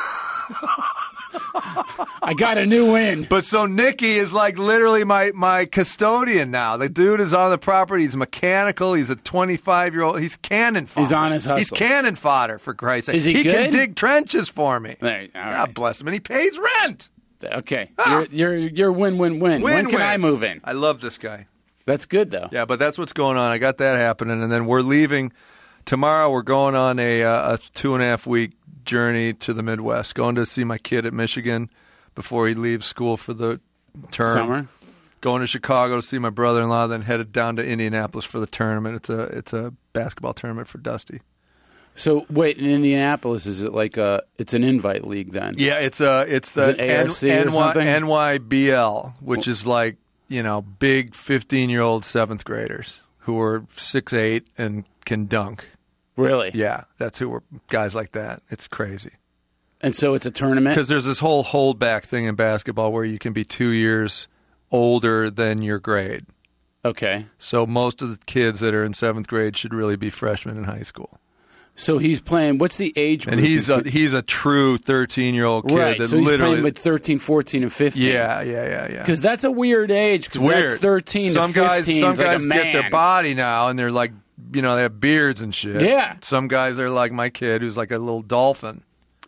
I got a new in. But so Nicky is like literally my, my custodian now. The dude is on the property. He's mechanical. He's a twenty-five year old. He's cannon fodder. He's on his hustle. He's cannon fodder, for Christ's sake. Is he He good? can dig trenches for me. There, all God right. bless him. And he pays rent. Okay. Ah. You're, you're, you're win, win, win. When can Win-win. I move in? I love this guy. That's good, though. Yeah, but that's what's going on. I got that happening. And then we're leaving tomorrow. We're going on a, uh, a two and a half week journey to the Midwest, going to see my kid at Michigan before he leaves school for the term. Summer. Going to Chicago to see my brother-in-law, then headed down to Indianapolis for the tournament. It's a it's a basketball tournament for Dusty. So, wait, in Indianapolis, is it like a, it's an invite league then? Yeah, it's a it's the Is it A R C or N- something? N Y B L, which is like you know big fifteen-year-old seventh graders who are six eight and can dunk. Really? Yeah, that's who we're guys like that. It's crazy. And so it's a tournament? Because there's this whole holdback thing in basketball where you can be two years older than your grade. Okay. So most of the kids that are in seventh grade should really be freshmen in high school. So he's playing, what's the age group? And he's a he's a true thirteen-year-old kid right, that so he's literally playing with thirteen, fourteen, and fifteen. Yeah, yeah, yeah, yeah. Because that's a weird age. It's Because weird. like thirteen some to guys, fifteen some is like guys a get man. their body now, and they're like, you know, they have beards and shit. Yeah. Some guys are like my kid, who's like a little dolphin.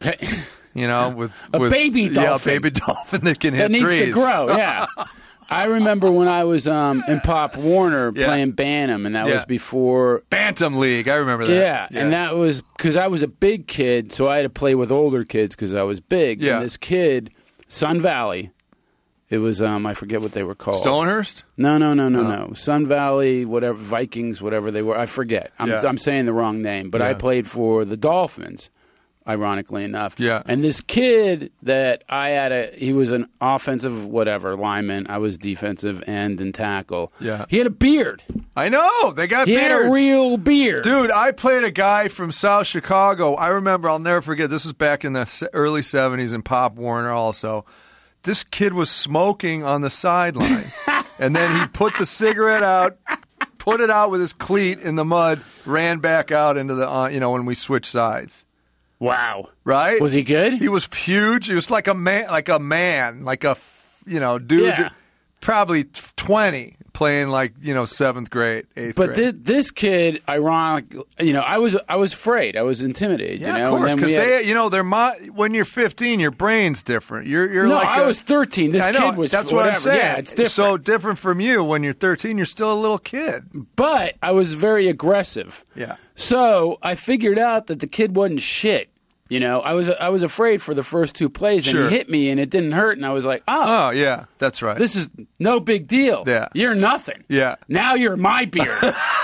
You know, with A with, baby yeah, a dolphin. baby dolphin that can hit That needs threes. to grow, yeah. I remember when I was um, in Pop Warner Yeah. playing Bantam, and that Yeah. was before Bantam League. I remember that. Yeah, and that was because I was a big kid, so I had to play with older kids because I was big. Yeah. And this kid, Sun Valley, it was um I forget what they were called. Stonehurst? No, no, no, no, Oh. no. Sun Valley, whatever Vikings, whatever they were. I forget. I'm Yeah. I'm saying the wrong name, but I Yeah. played for the Dolphins. Ironically enough, Yeah. And this kid that I had a, he was an offensive whatever lineman. I was defensive end and tackle. Yeah. He had a beard. I know. They got He beards. had a real beard. Dude, I played a guy from South Chicago. I remember, I'll never forget, this was back in the se- early seventies in Pop Warner also. This kid was smoking on the sideline. And then he put the cigarette out, put it out with his cleat in the mud, ran back out into the, uh, you know, when we switched sides. Wow. Right? Was he good? He was huge. He was like a man, like a man, like a, you know, dude, Yeah. probably twenty, playing like, you know, seventh grade, eighth But grade. thi- this kid, ironic, you know, I was I was afraid. I was intimidated. Yeah, you know, of course, and then because we had- they, you know, they're mo- when you're fifteen, your brain's different. You're, you're No, like I a- was thirteen. This I know, kid was That's what I'm whatever. saying. Yeah, it's different. So different from you. When you're thirteen, you're still a little kid. But I was very aggressive. Yeah. So I figured out that the kid wasn't shit. You know, I was I was afraid for the first two plays, and Sure. he hit me, and it didn't hurt, and I was like, oh, Oh yeah, that's right. this is no big deal. Yeah. You're nothing. Yeah. Now you're my beard.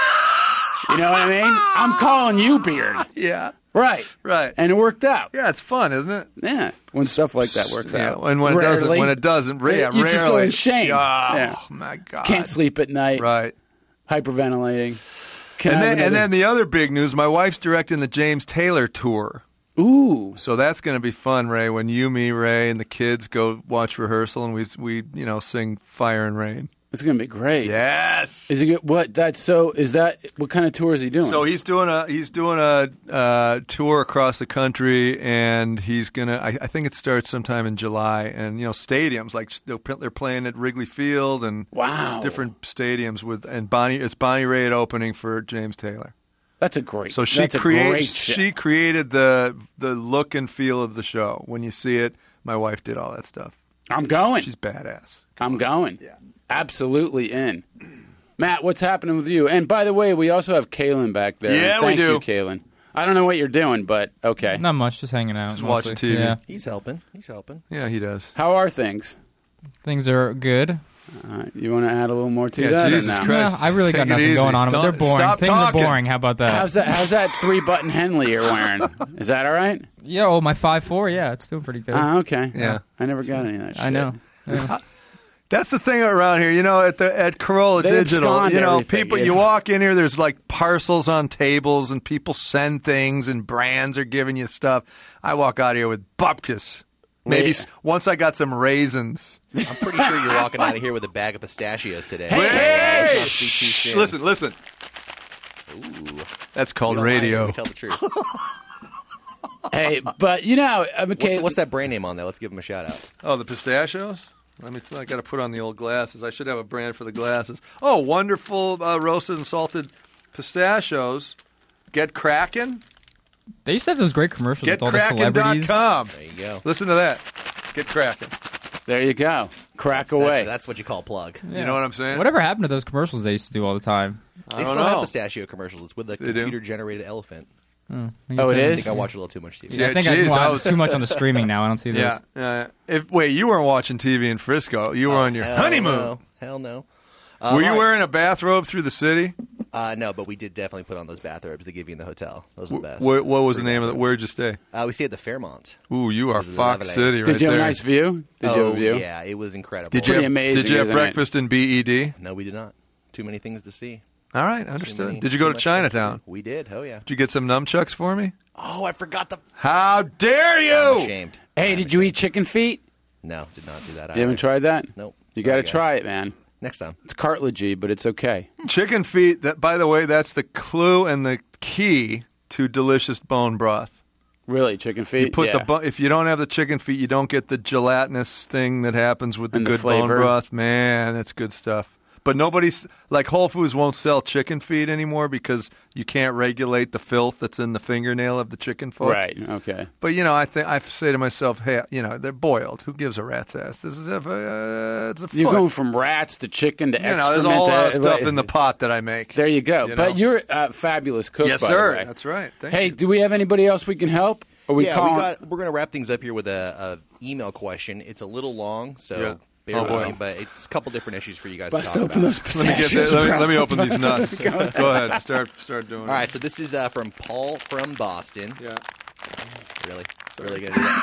You know what I mean? I'm calling you beard. yeah, Right. right. And it worked out. Yeah, it's fun, isn't it? Yeah. When stuff like that works Yeah, out. and when it doesn't, Rarely. when it doesn't, ra- yeah, you just go rarely. in shame. Oh Yeah. my god, Can't sleep at night. Right. Hyperventilating. Can And I then, have and another- then the other big news: my wife's directing the James Taylor tour. Ooh. So that's going to be fun, Ray, when you, me, Ray, and the kids go watch rehearsal and we, we you know, sing Fire and Rain. It's going to be great. Yes. Is he get what? That's so. Is that what kind of tour is he doing? So he's doing a he's doing a uh, tour across the country, and he's gonna. I, I think it starts sometime in July, and you know, stadiums like they're they're playing at Wrigley Field and wow, different stadiums with and Bonnie. It's Bonnie Raitt opening for James Taylor. That's a great. So she that's a created great she created the the look and feel of the show. When you see it, my wife did all that stuff. I'm going. She's badass. I'm going. Yeah. Absolutely in. Matt, what's happening with you? And by the way, we also have Kalen back there. Yeah, Thank we do. you, Kalen. I don't know what you're doing, but okay. Not much, just hanging out. Just mostly. watching T V. Yeah. He's helping. He's helping. Yeah, he does. How are things? Things are good. Uh, you want to add a little more to Yeah, that? Jesus or no? Christ. No, I really Take got it nothing easy. going on, but they're Don't- boring. stop Things talking. are boring. How about that? How's that? How's that three button Henley you're wearing? Is that all right? Yeah, oh, my five four. Yeah, it's doing pretty good. Ah, okay. Yeah. I never got any of that shit. I know. Yeah. That's the thing around here, you know. At the at Corolla They Digital, abscond you know, everything, people. yeah. You walk in here, there's like parcels on tables, and people send things, and brands are giving you stuff. I walk out here with bupkis. Maybe Wait. s- once I got some raisins. I'm pretty sure you're walking out of here with a bag of pistachios today. Hey! So, uh, let's not speak too Shh, soon. listen, listen. Ooh. That's We called don't lie here, radio. we tell the truth. Hey, but you know, I'm What's, okay. what's that brand name on there? Let's give him a shout out. Oh, the pistachios. Let me. I got to put on the old glasses. I should have a brand for the glasses. Oh, wonderful uh, roasted and salted pistachios. Get cracking. They used to have those great commercials Get with all the cracking dot celebrities. com. There you go. Listen to that. Get cracking. There you go. Crack That's, away. that's, that's what you call plug. You know what I'm saying? Whatever happened to those commercials they used to do all the time? I They don't still have know. pistachio commercials. It's with the They do? computer-generated elephant. Oh, I guess Oh, it I- is? I think I watch a little too much T V. Yeah, I think geez, I, well, I I'm was- too much on the streaming now. I don't see this. Yeah. Uh, if wait, you weren't watching T V in Frisco. You were on your Hell honeymoon. No. Hell no. Uh, Were you all right. wearing a bathrobe through the city? Uh, no, but we did definitely put on those bathrobes they give you in the hotel. Those are the best. Wh- what was the Free name of it? bathrobes. Where'd you stay? Uh, we stayed at the Fairmont. Ooh, you are It was Fox lovely. City right Did you have there. a nice view? Did you have oh, a view? yeah, it was incredible. Did you Pretty have, amazing, Did you have isn't it? breakfast in B E D? No, we did not. Too many things to see. All right, Too understood. many- Did you too go to much Chinatown? stuff to do. We did. Oh, yeah. Did you get some nunchucks for me? Oh, I forgot the... How dare I'm you! ashamed. Hey, did you eat chicken feet? No, did not do that You haven't either. tried that? Nope. You Sorry, got to guys. try it, man. Next time. It's cartilagey, but it's okay. Chicken feet. That, by the way, that's the clue and the key to delicious bone broth. Really, chicken feet? You put yeah. the bu- if you don't have the chicken feet, you don't get the gelatinous thing that happens with the And the good bone flavor. broth. Man, that's good stuff. But nobody's like Whole Foods won't sell chicken feet anymore because you can't regulate the filth that's in the fingernail of the chicken foot. Right, okay. But you know, I think I say to myself, hey, you know, they're boiled. Who gives a rat's ass? This is a uh, it's a You're foot. going from rats to chicken to you know, there's a whole lot of excrement to- stuff in the pot that I make. There you go. You but know? you're a fabulous cook, yes, by sir. the way. That's right. Thank Hey, you. do we have anybody else we can help? Are we yeah, calling? we got, we're going to wrap things up here with a, a email question. It's a little long, so Yeah. bear Oh, with boy. me, but it's a couple different issues for you guys Bust to talk open about. those Let me get pistachios, that. Let me, bro. let me open these nuts. Go ahead. Start start doing All it. right, so this is uh, from Paul from Boston. Yeah. Really? Really going to do that?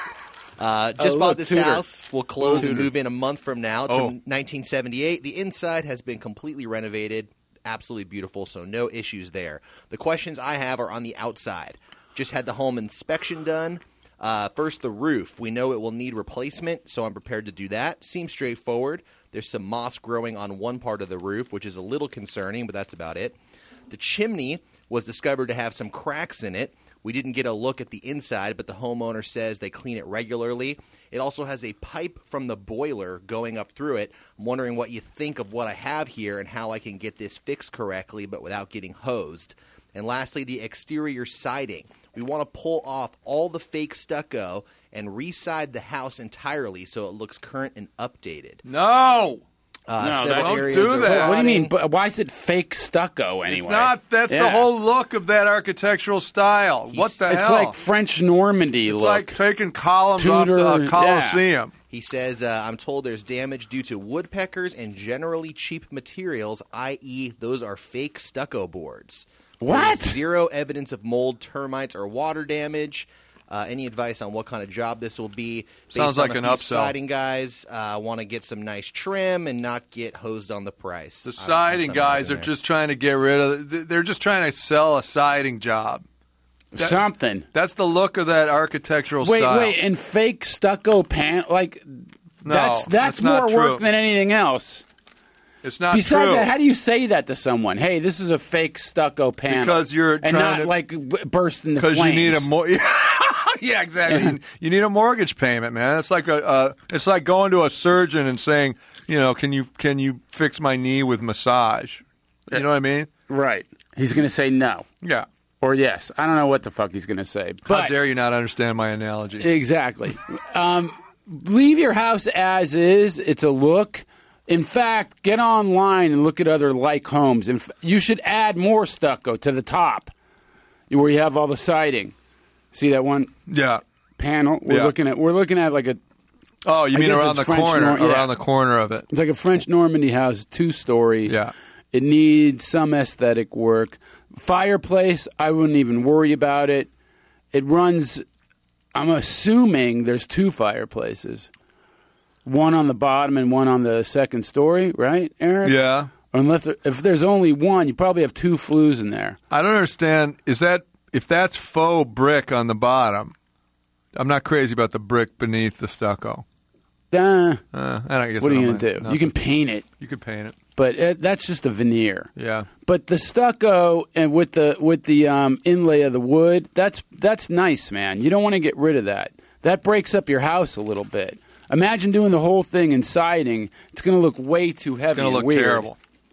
Uh, just Oh, bought look, this Tudor. house. We'll close and Tudor. move in a month from now. It's Oh. from nineteen seventy-eight. The inside has been completely renovated. Absolutely beautiful, so no issues there. The questions I have are on the outside. Just had the home inspection done. Uh, first, the roof. We know it will need replacement, so I'm prepared to do that. Seems straightforward. There's some moss growing on one part of the roof, which is a little concerning, but that's about it. The chimney was discovered to have some cracks in it. We didn't get a look at the inside, but the homeowner says they clean it regularly. It also has a pipe from the boiler going up through it. I'm wondering what you think of what I have here and how I can get this fixed correctly, but without getting hosed. And lastly, the exterior siding. We want to pull off all the fake stucco and re-side the house entirely so it looks current and updated. No. Uh, No, several that's- areas Don't do are that. What do you mean? rotting. But why is it fake stucco anyway? It's not. That's the Yeah. whole look of that architectural style. what the It's hell? like French Normandy It's look. like taking columns Tudor, off the Colosseum. He says, uh, I'm told there's damage due to woodpeckers and generally cheap materials, that is those are fake stucco boards. What? There's zero evidence of mold, termites, or water damage. Uh, any advice on what kind of job this will be? Based Sounds on like a an few upsell. siding guys uh, want to get some nice trim and not get hosed on the price. The Uh, siding some guys in are there. just trying to get rid of. They're just trying to sell a siding job. That- something. That's the look of that architectural Wait, style. wait, and fake stucco pan like No, that's that's that's not more true. work than anything else. It's not Besides true. that, how do you say that to someone? Hey, this is a fake stucco panel. Because you're and trying not to- like b- burst into Because flames. you need a more. Yeah, exactly. Yeah. You- You need a mortgage payment, man. It's like a. Uh, it's like going to a surgeon and saying, you know, can you can you fix my knee with massage? You know what I mean? Right. He's going to say no. Yeah. Or yes. I don't know what the fuck he's going to say. But How dare you not understand my analogy? Exactly. um, leave your house as is. It's a look. In fact, get online and look at other like homes. And you should add more stucco to the top where you have all the siding. See that one Yeah. panel? We're Yeah. looking at we're looking at like a Oh, you I mean guess around it's the French corner? Nor- yeah. Around the corner of it. It's like a French Normandy house, two story. Yeah. It needs some aesthetic work. Fireplace, I wouldn't even worry about it. It runs, I'm assuming there's two fireplaces. One on the bottom and one on the second story, right, Eric? Yeah. Unless there, if there's only one, you probably have two flues in there. I don't understand. Is that if that's faux brick on the bottom? I'm not crazy about the brick beneath the stucco. Uh, Uh, I don't guess what are I you don't going to do? mind. Nothing. You can paint it, You could paint it. but it, that's just a veneer. Yeah. But the stucco and with the with the um, inlay of the wood, that's that's nice, man. You don't want to get rid of that. That breaks up your house a little bit. Imagine doing the whole thing in siding. It's going to look way too heavy. It's going and to look weird. terrible.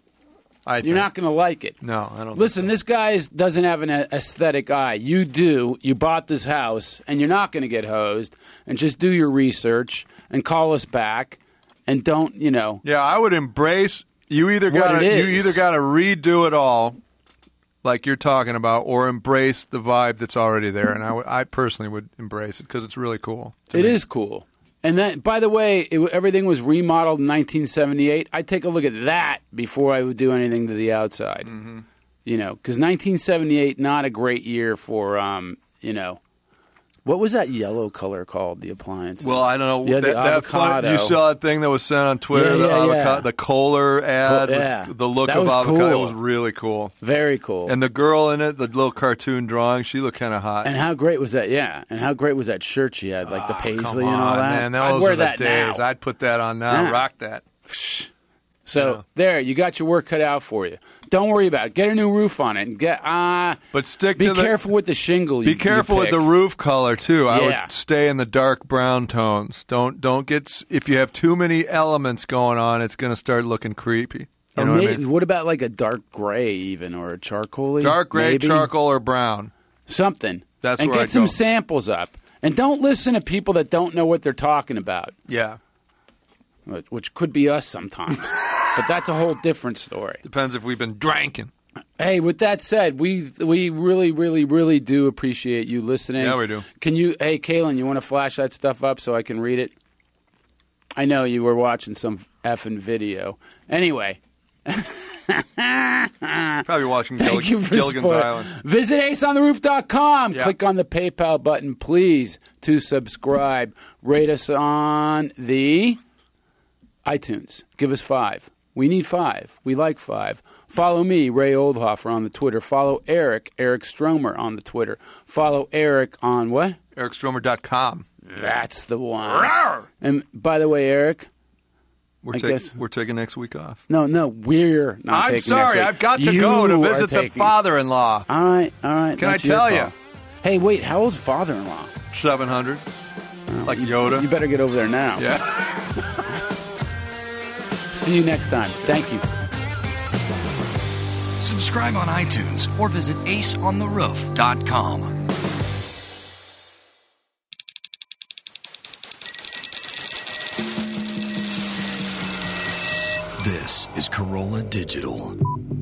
I You're think. not going to like it. No, I don't. Listen, this guy is, doesn't have an a- aesthetic eye. You do. You bought this house, and you're not going to get hosed. And just do your research and call us back, and don't, you know. Yeah, I would embrace. You either What got it to you is. either got to redo it all, like you're talking about, or embrace the vibe that's already there. And I would, I personally would embrace it because it's really cool. It is cool. And that, by the way, it, everything was remodeled in nineteen seventy-eight. I'd take a look at that before I would do anything to the outside. Mm-hmm. You know, because nineteen seventy-eight, not a great year for, um, you know, what was that yellow color called, the appliances? Well, I don't know. Yeah, that, the that fun, avocado. you saw that thing that was sent on Twitter, Yeah, the, yeah, avocado, yeah. the Kohler ad, Co- yeah. with the look That of was avocado. cool. It was really cool. Very cool. And the girl in it, the little cartoon drawing, she looked kind of hot. And how great was that? Yeah. And how great was that shirt she had, like the paisley Come and all on, that? man. I'd Those wear are the that days. now. I'd put that on now. Yeah. Rock that. So there, you got your work cut out for you. Don't worry about it. Get a new roof on it and get ah. But stick be to the. careful with the shingle. Be you, careful you with the pick. roof color too. I Yeah. would stay in the dark brown tones. Don't don't get s- if you have too many elements going on, it's going to start looking creepy. You Or know what I may- mean? what about like a dark gray even or a charcoal? Dark gray, maybe? charcoal, or brown. something. That's and where get I'd some go. samples up. And don't listen to people that don't know what they're talking about, Yeah, which- which could be us sometimes. But that's a whole different story. depends if we've been drinking. Hey, with that said, we we really, really, really do appreciate you listening. Yeah, we do. Can you, hey, Kaylin, you want to flash that stuff up so I can read it? I know you were watching some effing video. Anyway. Probably watching Thank Gillig- you for Gilligan's support. Island. Visit ace on the roof dot com. Yeah. Click on the PayPal button, please, to subscribe. Rate us on the iTunes. Give us five. We need five. We like five. Follow me, Ray Oldhofer, on the Twitter. Follow Eric, Eric Stromer, on the Twitter. Follow Eric on what? Eric Stromer dot com. That's the one. And by the way, Eric, We're, I take- guess- we're taking next week off. no, no, we're not I'm taking next sorry, week. I've got to You go to are visit the taking- father-in-law. All right, all right. Can I that's your tell you? call. Hey, wait, how old's father-in-law? seven hundred. Like Yoda. You better get over there now. Yeah. See you next time. Thank you. Subscribe on iTunes or visit ace on the roof dot com. This is Corolla Digital.